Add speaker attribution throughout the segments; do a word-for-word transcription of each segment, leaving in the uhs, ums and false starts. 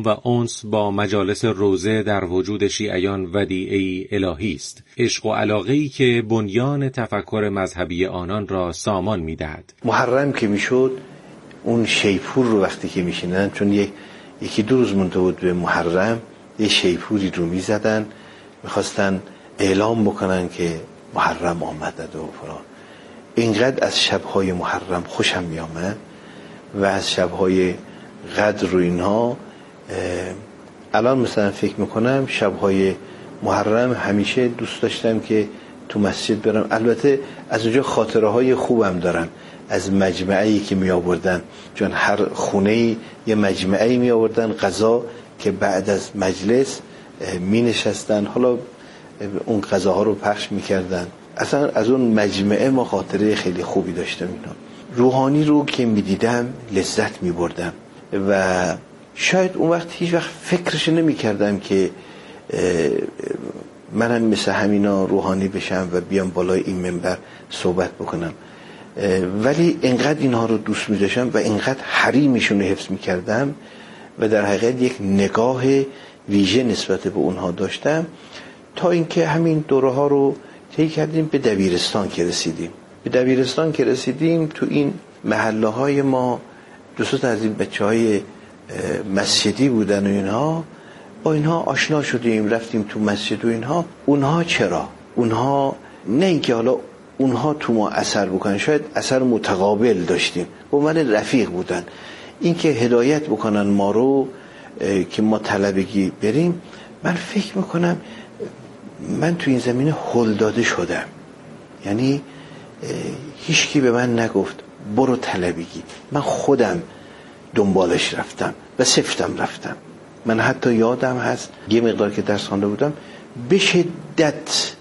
Speaker 1: پیام و انس با مجالس روزه در وجود شیعیان ودیعه‌ای الهی است، عشق و علاقه‌ای که بنیان تفکر مذهبی آنان را سامان می‌دهد.
Speaker 2: محرم که میشد اون شیپور رو وقتی که میشینن، چون یک یکی دو روز مونده بود به محرم، یه شیپوری رو میزدن، میخواستن اعلام بکنن که محرم آمده و فران. اینقدر از شبهای محرم خوشم میامد و از شبهای قدر و اینها. الان مثلا فکر میکنم شبهای محرم همیشه دوست داشتم که تو مسجد برم. البته از اونجا خاطره های خوبم دارم از مجمعی که می آوردن، چون هر خونه یه مجمعی می آوردن غذا که بعد از مجلس می نشستن، حالا اون غذاها رو پخش می کردن. اصلا از اون مجمعه ما خاطره خیلی خوبی داشتم. اینا روحانی رو که می دیدم لذت می بردم و شاید اون وقت هیچ وقت فکرش نمی کردم که منم مثل همینا روحانی بشم و بیام بالای این منبر صحبت بکنم، ولی اینقدر اینها رو دوست می داشتم و اینقدر حریمشون رو حفظ می کردم و در حقیقت یک نگاه ویژه نسبت به اونها داشتم، تا اینکه همین دوره ها رو طی کردیم. به دبیرستان که رسیدیم به دبیرستان که رسیدیم تو این محله های ما دوست از این بچه های مسجدی بودن و اینها، با اینها آشنا شدیم، رفتیم تو مسجد و اینها. اونها چرا؟ اونها نه اینکه حالا اونها تو ما اثر بکنن، شاید اثر متقابل داشتیم، با من رفیق بودن، اینکه هدایت بکنن ما رو که ما طلبگی بریم. من فکر میکنم من تو این زمینه هل داده شدم، یعنی هیچکی به من نگفت برو طلبگی، من خودم دنبالش رفتم و سفتم رفتم. من حتی یادم هست یه مقدار که درس خوانده بودم به شدت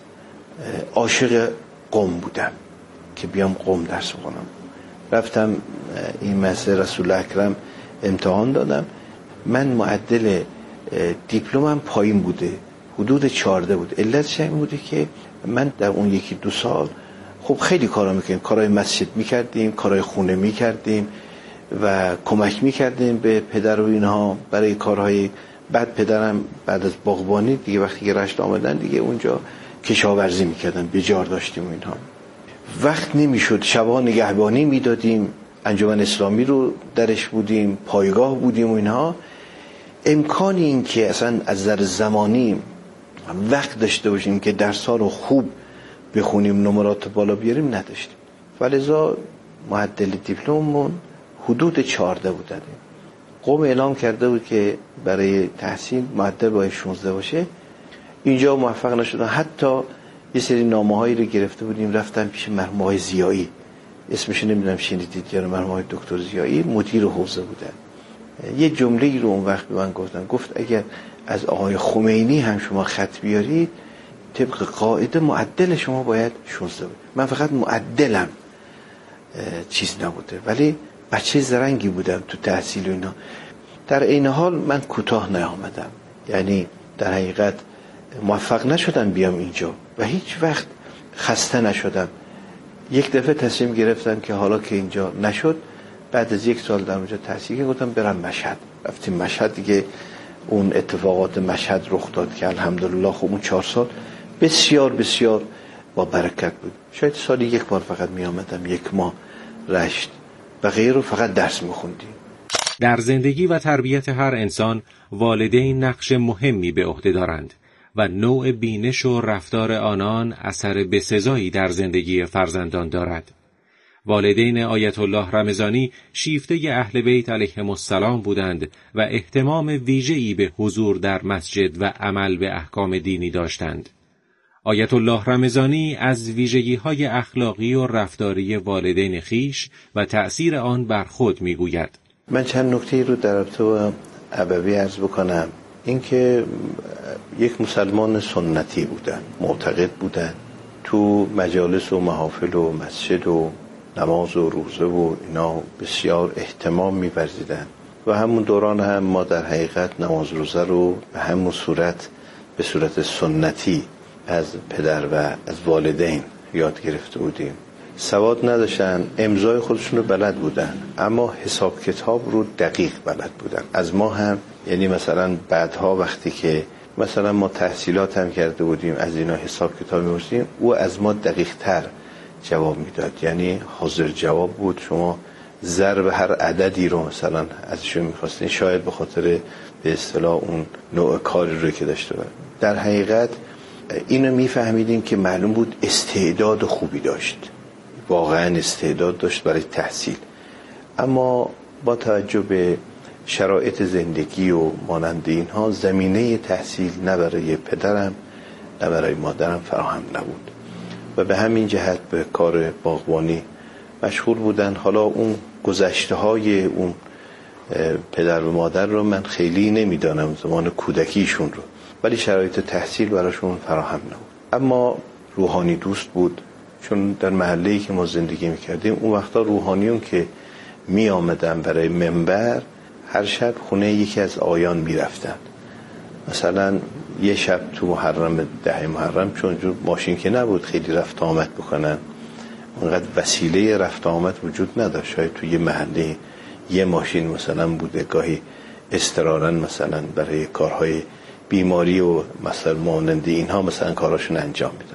Speaker 2: عاشق قم بودم که بیام قم درس بخونم. رفتم این مدرسه رسول اکرم امتحان دادم، من معدل دیپلمم پایین بوده، حدود چهارده بود. علتش این بوده که من در اون یکی دو سال خب خیلی کارا میکنیم، کارهای مسجد میکردیم، کارهای خونه میکردیم و کمک میکردیم به پدر و اینها برای کارهای. بعد پدرم بعد از باغبانی دیگه وقتی که رشت آمدن دیگه اونجا کشاورزی میکردن، بجار داشتیم و اینها. وقت نمیشد، شبا نگهبانی میدادیم، انجمن اسلامی رو درش بودیم، پایگاه بودیم و اینها. امکانی این که اصلا از نظر زمانی وقت داشته باشیم که درس‌ها رو خوب بخونیم، نمرات بالا بیاریم نداشتیم. ولذا معدل دیپلممون حدود چهارده بوده. قم اعلام کرده بود که برای تحصیل معدل باید شانزده باشه. اینجا موفق نشدن. حتی یه سری نامه‌هایی رو گرفته بودیم، رفتم پیش مرحوم آقای ضیایی، اسمش نمیدونم شنیدید یا نه، مرحوم آقای دکتر ضیایی مدیر حوزه بودن. یه جمله‌ای رو اون وقت به من گفتن، گفت اگر از آقای خمینی هم شما خط بیارید طبق قاعده معدل شما باید شانزده بود. من فقط معدلم چیز نبوده، ولی بچه زرنگی بودم تو تحصیل و اینا. در این حال من کوتاه نیامدم، یعنی در حقیقت موفق نشدم بیام اینجا و هیچ وقت خسته نشدم. یک دفعه تصمیم گرفتم که حالا که اینجا نشد، بعد از یک سال در اونجا تحصیل که گفتم برم مشهد. رفتیم مشهد دیگه، اون اتفاقات مشهد رخ داد که الحمدلله خب اون چهار سال بسیار بسیار با برکت بود. شاید سالی یک بار فقط می آمدم، یک ماه رشت و غیر رو فقط درس می خوندیم.
Speaker 1: در زندگی و تربیت هر انسان والدین نقش مهمی به عهده دارند و نوع بینش و رفتار آنان اثر بسزایی در زندگی فرزندان دارد. والدین آیت الله رمضانی شیفته اهل بیت علیهم السلام بودند و اهتمام ویژه‌ای به حضور در مسجد و عمل به احکام دینی داشتند. آیت الله رمضانی از ویژگی‌های اخلاقی و رفتاری والدین خیش و تأثیر آن بر خود می‌گوید.
Speaker 2: من چند نکته رو در رابطه با ابوی عرض بکنم. اینکه یک مسلمان سنتی بودن، معتقد بودن، تو مجالس و محافل و مسجد و نماز و روزه و اینا بسیار اهتمام می‌ورزیدن و همون دوران هم ما در حقیقت نماز روزه رو به همون صورت، به صورت سنتی از پدر و از والدین یاد گرفته بودیم. سواد نداشتن، امضای خودشون رو بلد بودن اما حساب کتاب رو دقیق بلد بودن. از ما هم، یعنی مثلا بعدها وقتی که مثلا ما تحصیلات هم کرده بودیم از اینا حساب کتاب می‌پرسیدیم، او از ما دقیق تر جواب میداد، یعنی حاضر جواب بود. شما ضرب هر عددی رو مثلا ازشون می‌خواستین، شاید به خاطر به اصطلاح اون نوع کاری رو که داشته بود. در حقیقت اینو میفهمیدیم که معلوم بود استعداد خوبی داشت، واقعا استعداد داشت برای تحصیل، اما با توجه به شرایط زندگی و مانند اینها زمینه تحصیل نه برای پدرم نه برای مادرم فراهم نبود و به همین جهت به کار باغبانی مشغول بودن. حالا اون گذشته های اون پدر و مادر رو من خیلی نمیدانم، زمان کودکیشون رو، ولی شرایط تحصیل براشون فراهم نبود. اما روحانی دوست بود، چون در محله‌ای که ما زندگی میکردیم اون وقتا روحانیون که می آمدن برای منبر هر شب خونه یکی از آیان می رفتن. مثلا یه شب تو محرم، ده محرم، چون ماشین که نبود خیلی رفت آمد بکنن، اونقدر وسیله رفت آمد وجود نداشت، شاید تو یه محله یه ماشین مثلا بوده، گاهی اضطرارا مثلا برای کارهای بیماری و مثلا مانند اینها مثلا کاراشون انجام میدن.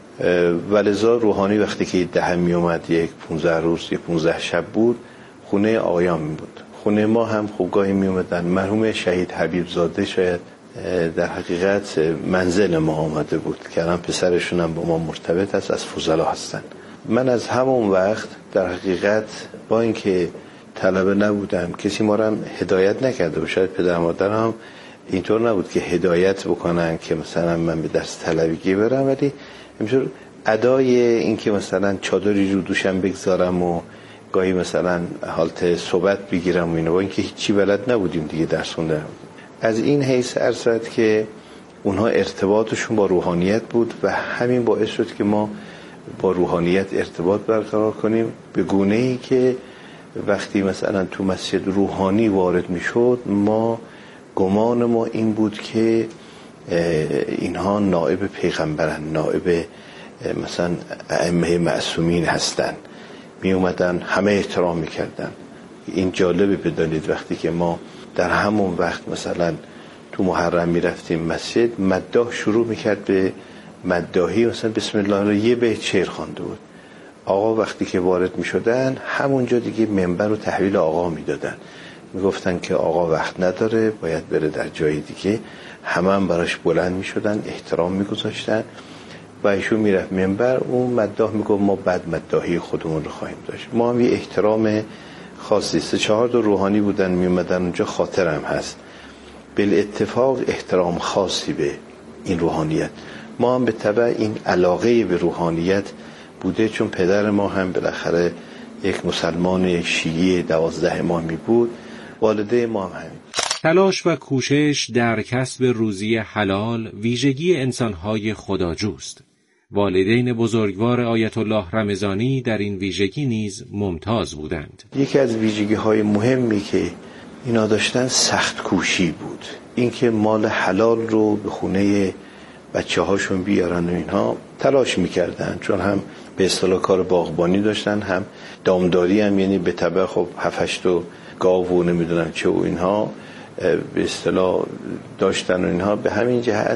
Speaker 2: ولذا روحانی وقتی که ده می اومد، یک پونزده روز یک پونزده شب بود، خونه آقایان می بود. خونه ما هم خوب گاهی می اومدن. مرحوم شهید حبیب زاده شاید در حقیقت منزل ما آمده بود که الان پسرشون هم با ما مرتبط است، از فضلا هستن. من از همون وقت در حقیقت با اینکه طلبه نبودم، کسی ما رو هم هدایت نکرده و شاید پدر مادرم اینطور نبود که هدایت بکنن که مثلا من به درس طلبگی برم، ولی همینطور ادای این که مثلا چادری رو دوشم بگذارم و گاهی مثلا حالت صحبت بگیرم و اینو، با اینکه هیچی بلد نبودیم دیگه درس خوندن. از این حیث عرض شد که اونها ارتباطشون با روحانیت بود و همین باعث شد که ما با روحانیت ارتباط برقرار کنیم، به گونه‌ای که وقتی مثلا تو مسجد روحانی وارد میشد ما گمان ما این بود که اینها نائب پیغمبرن، نائب مثلا ائمه معصومین هستن، می اومدن همه احترام میکردن. این جالبه بدانید وقتی که ما در همون وقت مثلا تو محرم میرفتیم مسجد، مداح شروع میکرد به مداحی، مثلا بسم الله رو یه بیت شعر خوانده بود. آقا وقتی که وارد میشدن همونجا دیگه منبر رو تحویل آقا میدادن، میگفتن که آقا وقت نداره باید بره در جای دیگه، همه هم براش بلند میشدن، احترام میگذاشتن و ایشون میرفت منبر، اون مداح میگفت ما بعد مداحی خودمون رو خواهیم داشت. ما هم یه احترام خاصی، سه چهار تا روحانی بودن میومدن اونجا، خاطرم هست بالاتفاق احترام خاصی به این روحانیت. ما هم به تبع این علاقه به روحانیت بوده، چون پدر ما هم بالاخره یک مسلمان شیعی دوازده امامی بود، والده ما هم همین.
Speaker 1: تلاش و کوشش در کسب روزی حلال ویژگی انسان‌های خداجوست. والدین بزرگوار آیت الله رمضانی در این ویژگی نیز ممتاز بودند.
Speaker 2: یکی از ویژگی‌های مهمی که اینا داشتن سخت کوشی بود، اینکه مال حلال رو به خونه بچه‌هاشون بیارن و اینها تلاش می‌کردن، چون هم به اصطلاح کار باغبانی داشتن، هم دامداری هم، یعنی به تبع خب هفت هشت گاو و نمیدونم چه و اینها به اصطلاح داشتن و اینها، به همین جهت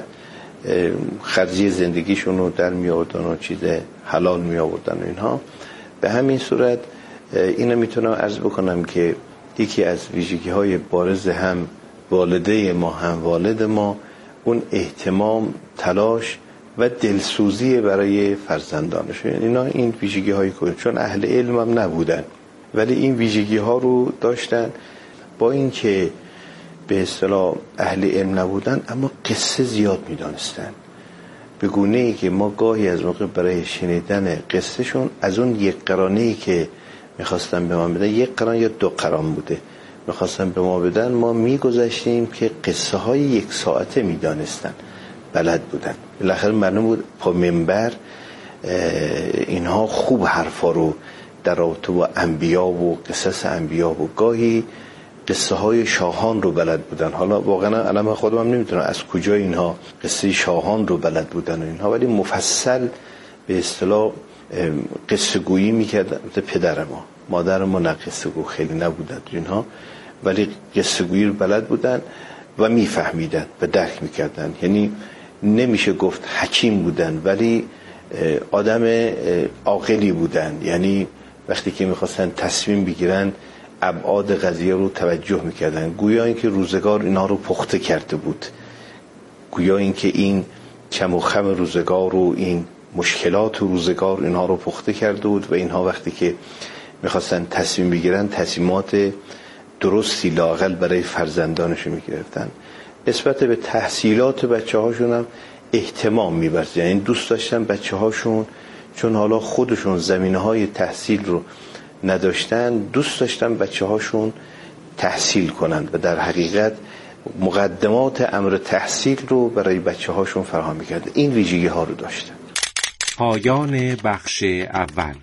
Speaker 2: خرجی زندگیشون رو در می آوردن و چیز حلال می آوردن و اینها. به همین صورت اینو میتونم عرض بکنم که یکی از ویژگی های بارز هم والده ما هم والد ما اون اهتمام، تلاش و دلسوزی برای فرزندانش. یعنی اینا این ویژگی های که چون اهل علم هم نبودن ولی این ویژگی ها رو داشتن، با اینکه به اصطلاح اهل علم نبودن اما قصه زیاد میدانستن، به گونه ای که ما گاهی از موقع برای شنیدن قصه شون از اون یک قرانه ای که میخواستن به ما بدن، یک قران یا دو قران بوده میخواستن به ما بدن، ما میگذاشتیم که قصه های یک ساعته میدانستن، بلد بودن. بالاخره معلوم بود پا منبر اینها خوب حرفا رو در رابطه با انبیا و قصص انبیا و گاهی قصه های شاهان رو بلد بودن. حالا واقعا الان خودم هم نمیتونم از کجا اینها قصه شاهان رو بلد بودن و اینها، ولی مفصل به اصطلاح قصه گویی میکردن. پدر ما مادر ما نه قصه گو خیلی نبودن اینها، ولی قصه گویی رو بلد بودن و میفهمیدن و درک میکردن. یعنی نمیشه گفت حکیم بودن ولی آدم عاقلی بودن. یعنی وقتی که میخواستن تصمیم بگیرن ابعاد قضیه رو توجه میکردن. گویا اینکه روزگار اینا رو پخته کرده بود، گویا اینکه این کم و خم روزگار و این مشکلات روزگار اینها رو پخته کرده بود و اینها وقتی که میخواستن تصمیم بگیرن تصمیمات درستی لااقل برای فرزندانشون میگرفتن. نسبت به تحصیلات بچه هاشون هم اهتمام می‌ورزیدن. یعنی دوست داشتن بچه هاشون چون حالا خودشون زمینه های تحصیل رو نداشتن، دوست داشتن بچه هاشون تحصیل کنند و در حقیقت مقدمات امر تحصیل رو برای بچه هاشون فراهم می‌کردن. این ویژگی ها رو داشتن.
Speaker 1: پایان بخش اول.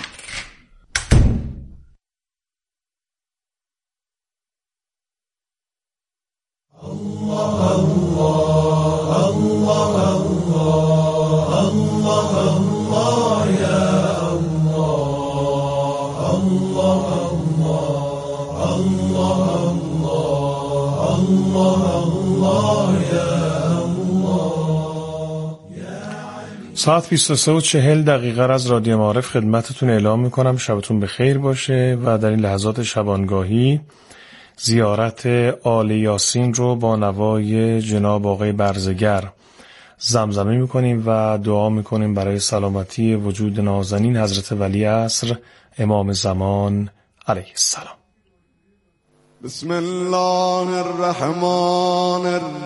Speaker 3: ساعت بیست و سه و چهل دقیقه از رادیو معارف خدمتتون اعلام میکنم شبتون بخیر باشه و در این لحظات شبانگاهی زیارت آل یاسین رو با نوای جناب آقای برزگر زمزمه میکنیم و دعا میکنیم برای سلامتی وجود نازنین حضرت ولی عصر امام زمان علیه السلام.
Speaker 4: بسم الله الرحمن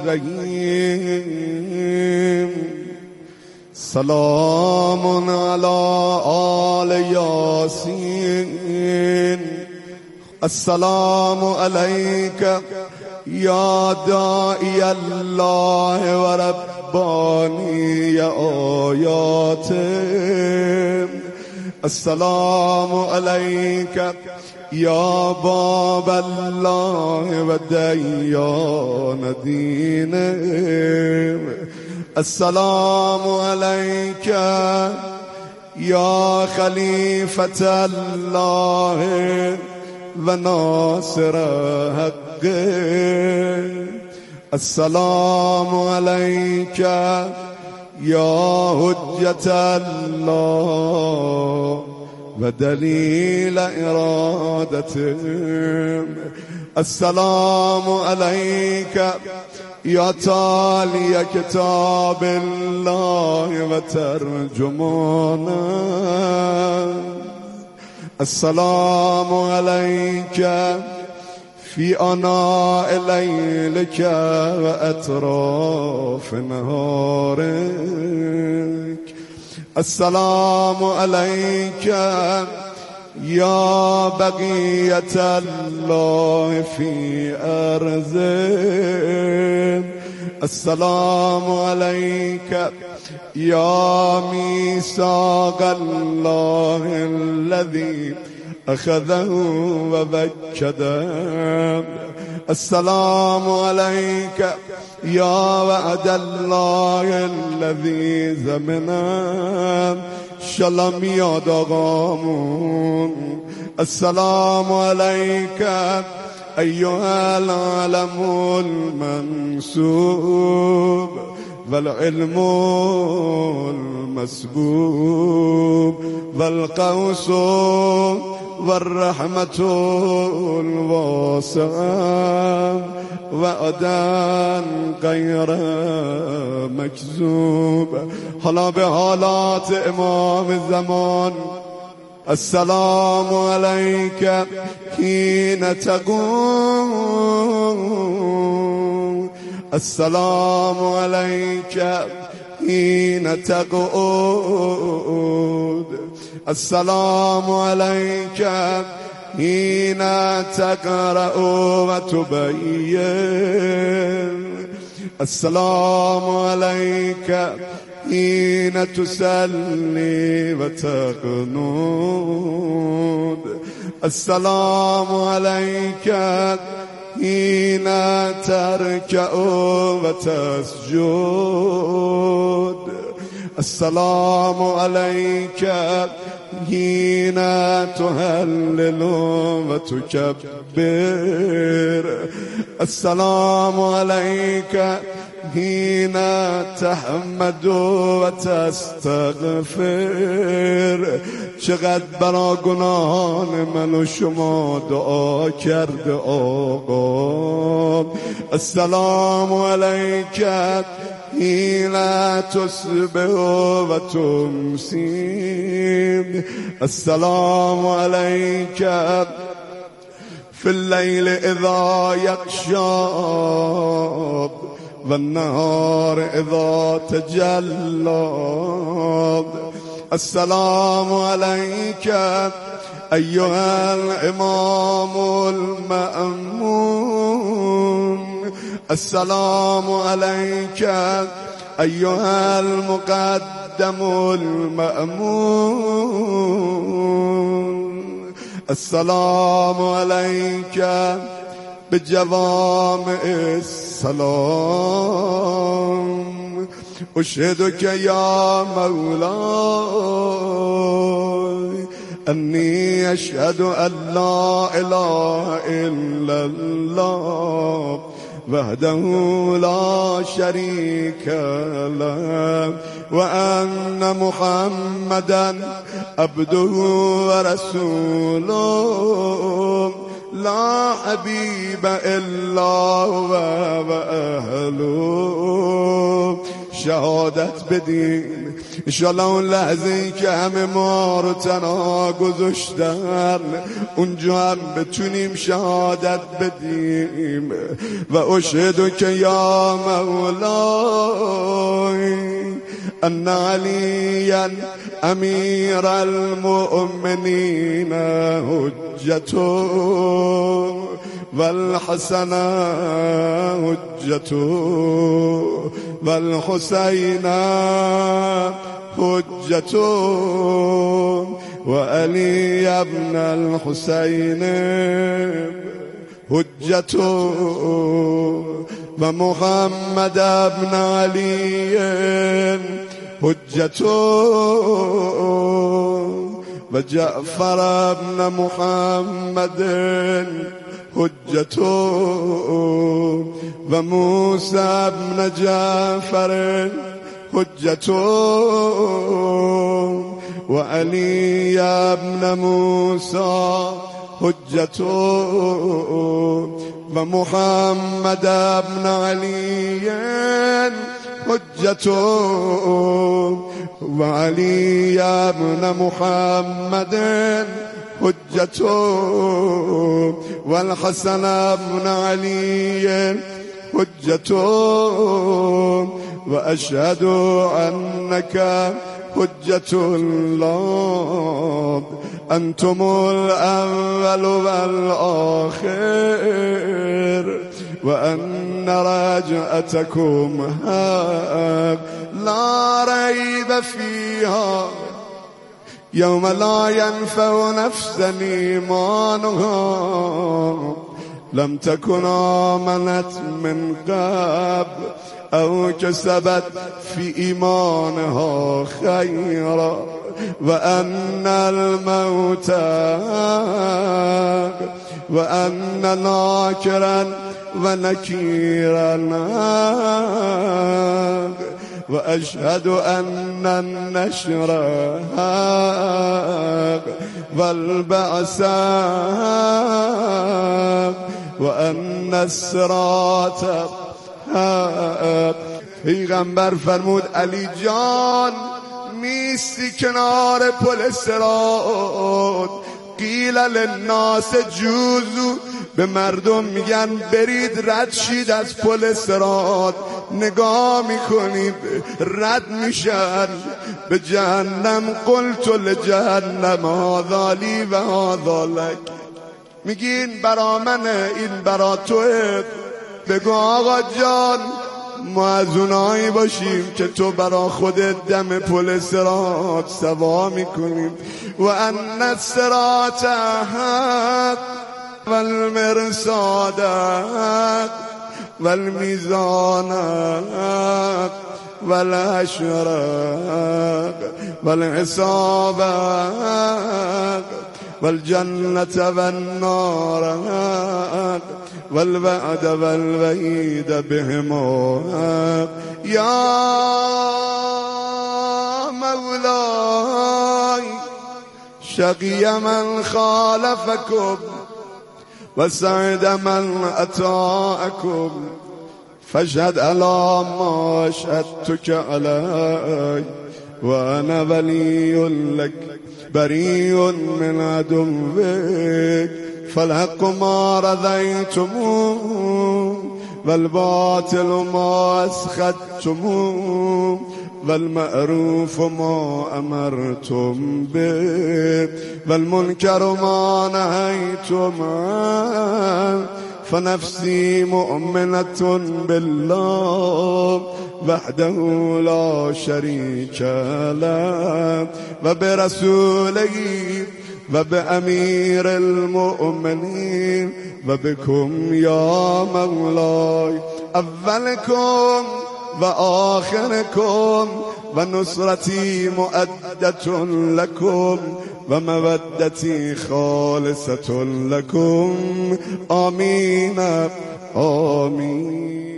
Speaker 4: الرحیم. سلام علی آل یاسین. السلام علیک یا داعی الله و ربانی آیات. السلام علیک یا باب الله و دیان دینه. السلام علیک یا خلیفة الله و ناصر حق. السلام علیک یا حجت الله و دلیل ارادته. السلام علیک یا تالی کتاب الله و ترجمانه. السلام علیک فی آناء لیلک و اطراف نهارک. السلام علیک یا بقیت الله فی ارضه. السلام علیک یا میثاق الله الذی اخذه و وکده. السلام علیک یا وعد الله الذی زمنا. انشالله میاد آقامون. السلام علیک ایها العالم المنصوب والعلم المسبوب والقوس والرحمة الواسعة وعدن غیر مکذوب. حالا به حالات امام زمان. السلام علیک حین تقوم. السلام علیک حین تقعد. السلام علیک حین تقرأ و تبین. السلام علیک حین تسلی و تقنود. السلام علیک حین ترکع و تسجد. السلام عليك حين تهلل وتكبر السلام عليك حين تحمد وتستغفر چقدر برا گناهان من و شما دعا کرده آقا السلام عليك حين تصبح وتمسي السلام عليك في الليل إذا يغشى والنهار إذا تجلى السلام عليك أيها الإمام المأمون السلام عليك أيها المقدم المأمون السلام عليك بجوامع السلام أشهدك يا مولاي أني أشهد أن لا إله إلا الله وحده لا شريك له وأن محمدا عبده ورسوله لا حبيب إلا هو وأهله شهادت بدیم انشالله اون لحظه‌ای که همه ما رو تنها گذاشتن اونجا هم بتونیم شهادت بدیم و اشهد که یا مولای ان علیا امیر المؤمنین حجته والحسن حجته والحسين حجته وعلي ابن الحسين حجته ومحمد ابن علي حجته وجعفر ابن محمد حجته وموسى ابن جعفر حجته وعلي ابن موسى حجته ومحمد ابن علي حجته وعلي ابن محمد حجته والحسن ابن علي حجته وأشهد أنك حجة الله أنتم الأول والآخر وأن رجعتكم حق لا ريب فيها يوم لا ينفع نفسا إيمانها لم تكن آمنت من قبل أو كسبت في إيمانها خيرا وأن الموت وأن ناكرا ونكيرا وأشهد أن النشر والبعث وأن الصراط پیغمبر فرمود علی جان میستی کنار پل صراط قیل للناس جوزو به مردم میگن برید رد شید از پل صراط نگاه میکنید رد میشن به جهنم قلت لجهنم هذا لی و هذا لک میگین برا منه این برا توه بگو آقا جان ما از اونایی باشیم که تو برا خودت دم پل صراط سوا میکنیم و ان الصراط حق والمرصاد والميزان والحشر والحساب والجنة والنار والوعد والوعيد بهما يا مولاي شقي من خالفكم وسعد من أطاعكم فاشهد على ما شهدتك علي وأنا ولي لك بريء من عدوك فالحق ما رضيتموه والباطل ما أسخطتموه والمعروف ما أمرتم به والمنكر ما نهيتم عنه فنفسي مؤمنة بالله وحده لا شريك له وبرسوله وبأمير المؤمنين وبكم يا مولاي أولكم وآخركم ونصرتي مؤدة لكم ومودتي خالصة لكم آمين آمین.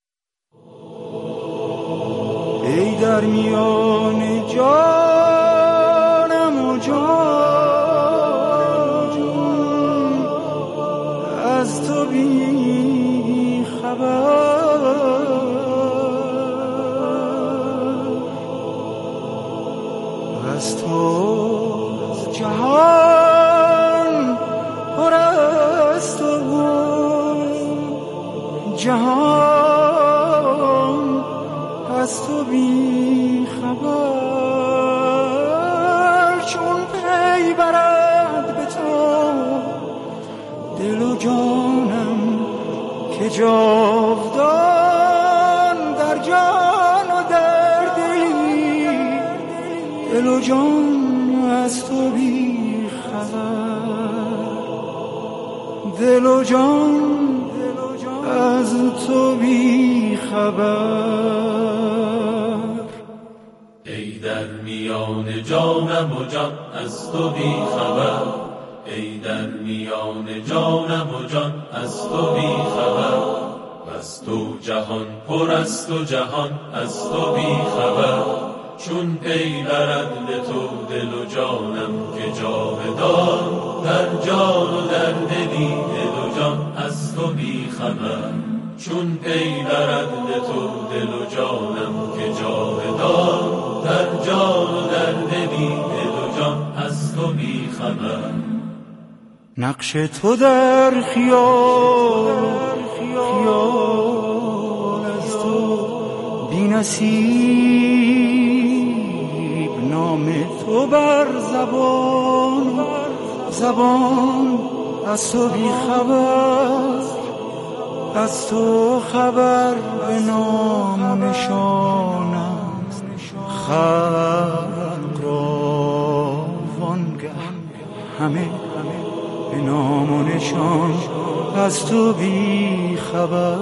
Speaker 5: ای در میان جانم و جان از تو بی خبر از تو جهان پر است و جهان از تو بی خبر چون پی برد به تو دل و جانم که جاودان در جان و در دلی دل و جان از تو بی خبر دل و جان از تو بی خبر.
Speaker 6: ای در میان جانم و جان از تو بی خبر ای در میان جانم و جان از تو بی خبر از تو جهان پر است و جهان از تو بی خبر چون پی برد به تو دل و جانم که جاودان در جان و در دلی دل و جان از تو بی خبر چون پی برد به تو دل و جانم که جاودان در جان و در دلی دل و جان از تو بی خبر.
Speaker 5: نقش تو در خیال خیال از تو بی نصیب نام تو بر زبان زبان از تو بی خبر از تو خبر به نام و نشانم خلق را وانگه همه به نام و نشان از تو بی خبر.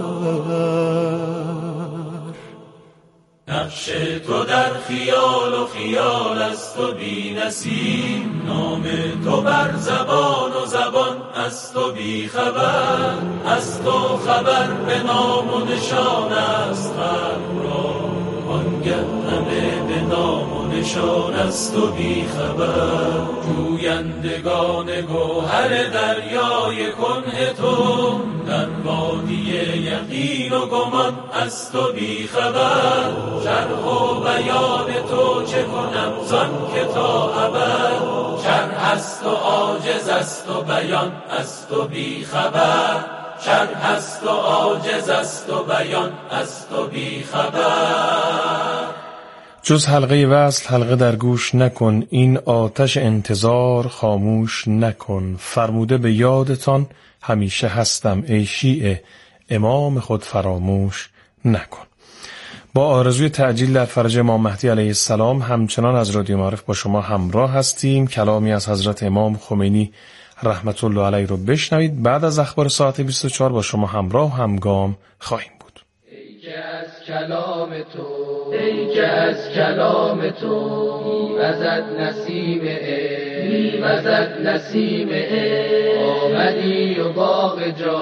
Speaker 6: نقش تو در خیال و خیال از تو بی نصیب نام تو بر زبان و زبان از تو بی خبر از تو خبر به نام و نشان است خلق را آنگه همه به نام و نشان از تو بی خبر. جویندگان گوهر دریای کنه تو در وادی یقین و گمان از تو بی خبر شرح و بیان تو چه کنم زان که تا ابد شرح است و عاجز است و بیان از تو بی خبر شرح است و عاجز است و بیان از تو بی خبر.
Speaker 3: جز حلقه وصل حلقه در گوش نکن این آتش انتظار خاموش نکن فرموده به یادتان همیشه هستم ای شیعه امام خود فراموش نکن. با آرزوی تعجیل در فرج امام مهدی علیه السلام همچنان از رادیو معارف با شما همراه هستیم. کلامی از حضرت امام خمینی رحمت الله علیه رو بشنوید. بعد از اخبار ساعت بیست و چهار با شما همراه و همگام خواهیم بود.
Speaker 7: ای که از کلام تو ای که از کلام تو میوزد نسیم عشق میوزد نسیم عشق آمدی و باغ جا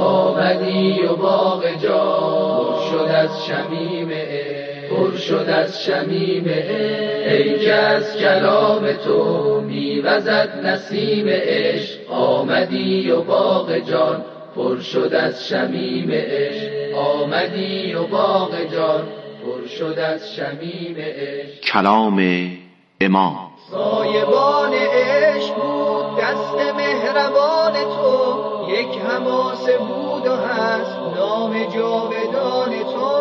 Speaker 7: آمدی و باغ جا پر شد از شمیم عشق پر شد از شمیم عشق ای که از کلام تو میوزد نسیم عشق آمدی و باغ جان پر شد از شمیم عشق آمدی و باغ جان پر شد از شمیم عشق.
Speaker 8: کلام امام
Speaker 7: سایبان عشق بود دست مهربان تو یک حماسه بود و هست نام جاودان تو.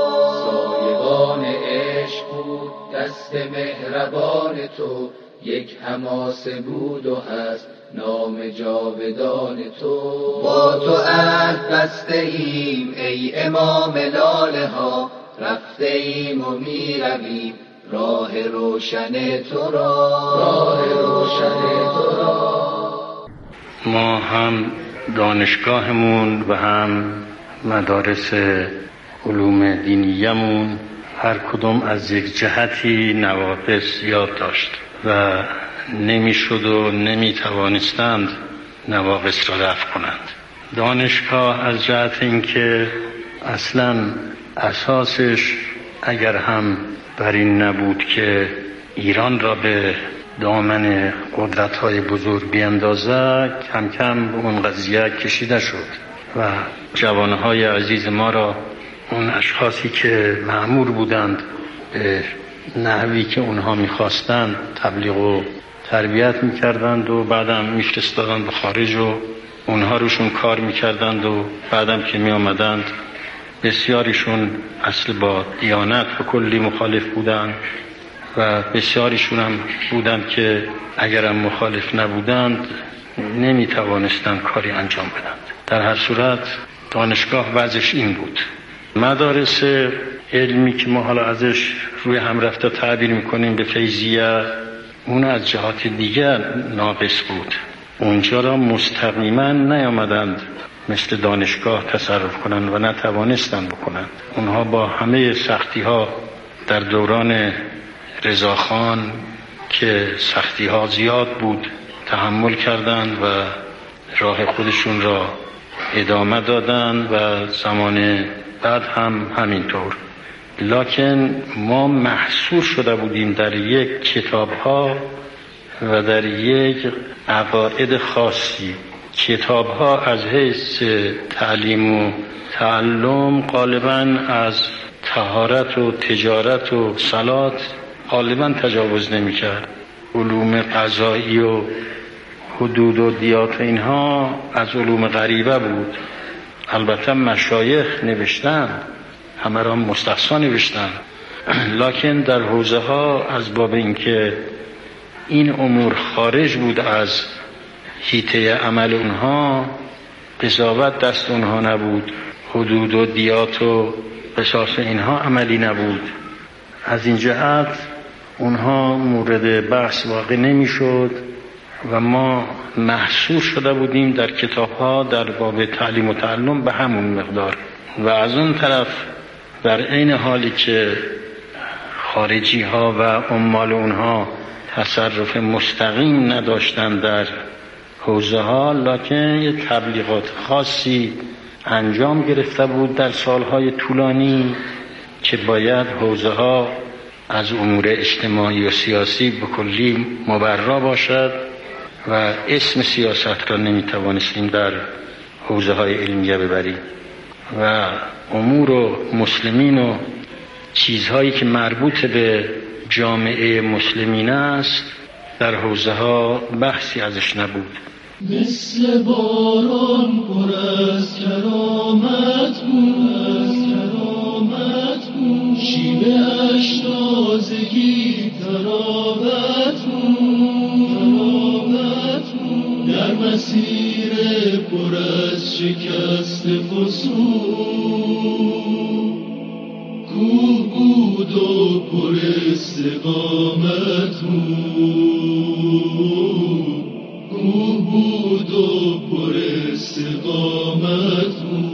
Speaker 7: سایبان عشق بود دست مهربان تو یک حماسه بود و هست نام جاودان تو. با تو عهد بسته ایم ای امام لاله ها رفته ایم و می رویم راه روشن تو را راه روشن تو را.
Speaker 9: ما هم دانشگاهمون و هم مدارس علوم دینیمون هر کدوم از یک جهتی نواقص زیاد داشت و نمیشد و نمیتوانستند نواقص را رفع کنند. دانشگاه از جهت اینکه اصلا اساسش اگر هم بر این نبود که ایران را به دامن قدرت‌های بزرگ بیندازد کم کم به اون قضیه کشیده شد و جوانهای عزیز ما را اون اشخاصی که مأمور بودند به نحوی که اونها میخواستند تبلیغ و تربیت میکردند و بعدم میفرستادند به خارج و اونها روشون کار میکردند و بعدم که میامدند بسیاریشون اصل با دیانت و کلی مخالف بودند و بسیاریشون هم بودند که اگرم مخالف نبودند نمیتوانستند کاری انجام بدند. در هر صورت دانشگاه وضعش این بود. مدارس علمی که ما حالا ازش روی هم رفته تعبیر میکنیم به فیضیه اون از جهات دیگر ناقص بود. اونجا را مستقیما نیامدند مثل دانشگاه تصرف کنند و نتوانستند بکنند. اونها با همه سختی ها در دوران رضاخان که سختی ها زیاد بود تحمل کردند و راه خودشون را ادامه دادند و زمان بعد هم همینطور. لکن ما محصور شده بودیم در یک کتاب ها و در یک عقاید خاصی. کتاب ها از حیث تعلیم و تعلم غالبا از طهارت و تجارت و صلات غالبا تجاوز نمی کرد. علوم قضایی و حدود و دیات اینها از علوم غریبه بود. البته مشایخ نوشتن همه را مستقصا نوشتن لکن در حوزه ها از باب اینکه این امور خارج بود از حیطه عمل اونها قضاوت دست اونها نبود، حدود و دیات و قصاص اینها عملی نبود. از این جهت اونها مورد بحث واقع نمی شد و ما محصور شده بودیم در کتاب ها در باب تعلیم و تعلم به همون مقدار. و از اون طرف در عین حالی که خارجی ها و عمال اونها تصرف مستقیم نداشتند در حوزه ها لکن یه تبلیغات خاصی انجام گرفته بود در سالهای طولانی که باید حوزه ها از امور اجتماعی و سیاسی به کلی مبرا باشد و اسم سیاست را نمیتوانستیم در حوزه های علمیه ببریم و امور و مسلمین و چیزهایی که مربوط به جامعه مسلمین است در حوزه ها بحثی ازش نبود.
Speaker 6: مثل باران پر از کرامت بود، از کرامت بود، شیوه اش تازگی تراوت بود، تراوت بود، در مسیر پر از شکست فسون کوه بود و پر استقامت بود، کوه بود و پر استقامت بود.